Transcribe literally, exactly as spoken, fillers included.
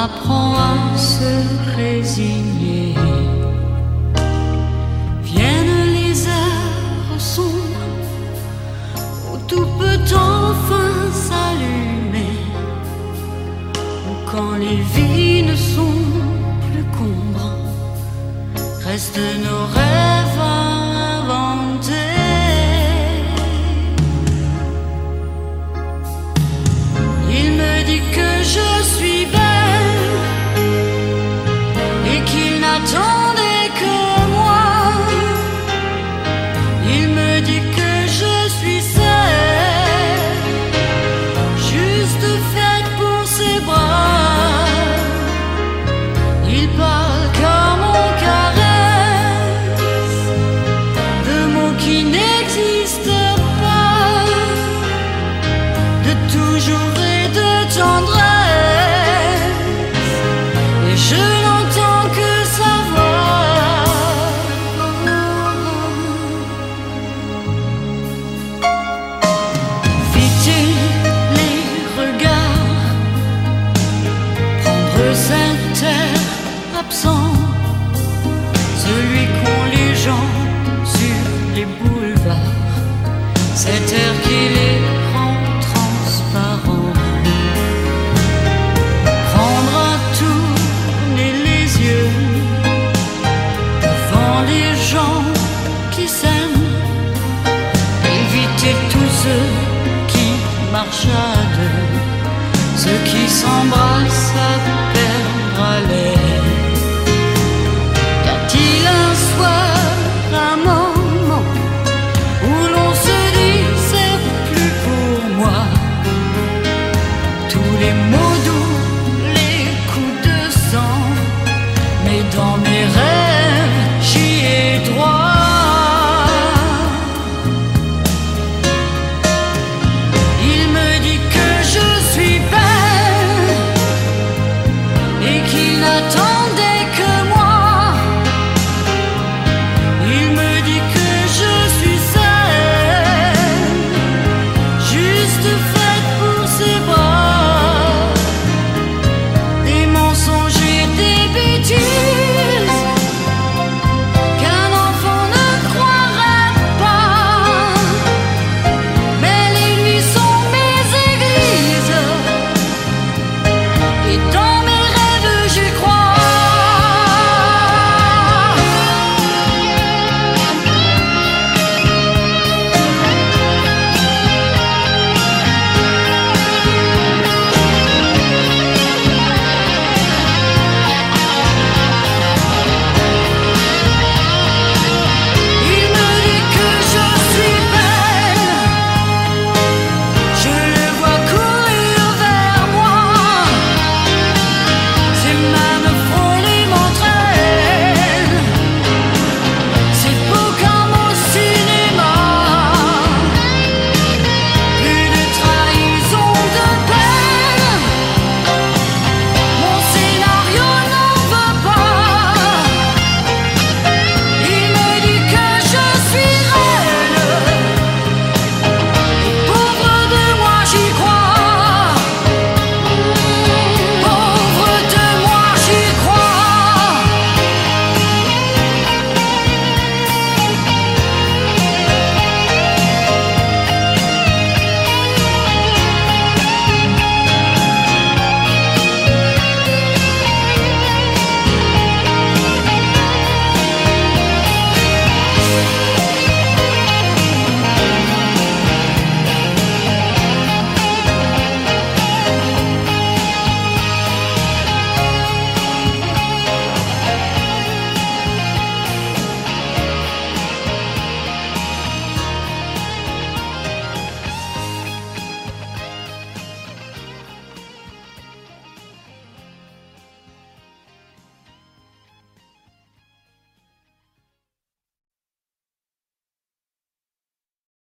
apprend à se résigner. Viennent les heures sombres où tout peut enfin s'allumer, où quand les vies ne sont plus qu'ombres, restent nos rêves inventés. Il me dit que je suis belle et qu'il n'attendait que moi. Il me dit que je suis celle juste faite pour ses bras. Il parle comme on caresse de mots qui n'existent pas, de toujours et de tendresse, et je n'entends que sa voix. Vite les regards, prendre cet air absent, celui qu'ont les gens sur les boulevards, cet air qui les rend transparents. Prendre à tourner les yeux devant les gens qui s'aiment, éviter tous ceux qui marchent à deux, ceux qui s'embrassent à perdre haleine.